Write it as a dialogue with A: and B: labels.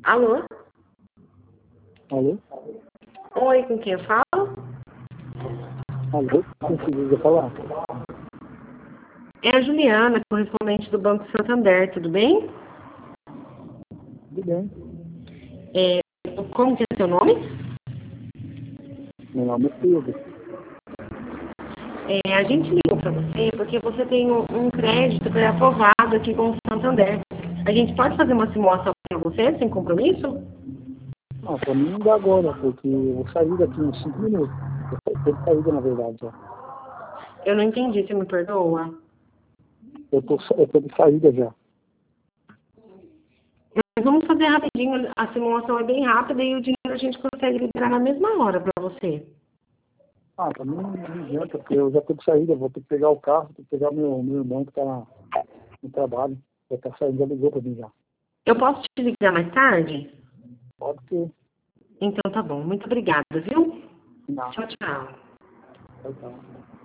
A: Alô?
B: Alô?
A: Oi, com quem eu falo?
B: Alô? Conseguiu falar?
A: É a Juliana, correspondente do Banco Santander, tudo bem?
B: Tudo bem.
A: Como que é seu nome?
B: Meu nome é Pedro.
A: A gente ligou para você porque você tem um crédito pré-aprovado aqui com o Santander. A gente pode fazer uma simulação para você, sem compromisso?
B: Ah, pra mim não dá agora, porque eu vou sair daqui uns 5 minutos. Eu tô de saída, na verdade, já.
A: Eu não entendi, você me perdoa?
B: Eu tô de saída já.
A: Mas vamos fazer rapidinho, a simulação é bem rápida e o dinheiro a gente consegue liberar na mesma hora para você.
B: Ah, pra mim não adianta, porque eu já tô de saída, vou ter que pegar o carro, ter que pegar meu irmão que tá no trabalho. Já tá saindo, já ligou pra mim já.
A: Eu posso te ligar mais tarde?
B: Pode ter.
A: Então tá bom. Muito obrigada, viu?
B: Não.
A: Tchau, tchau.
B: Tchau, tchau.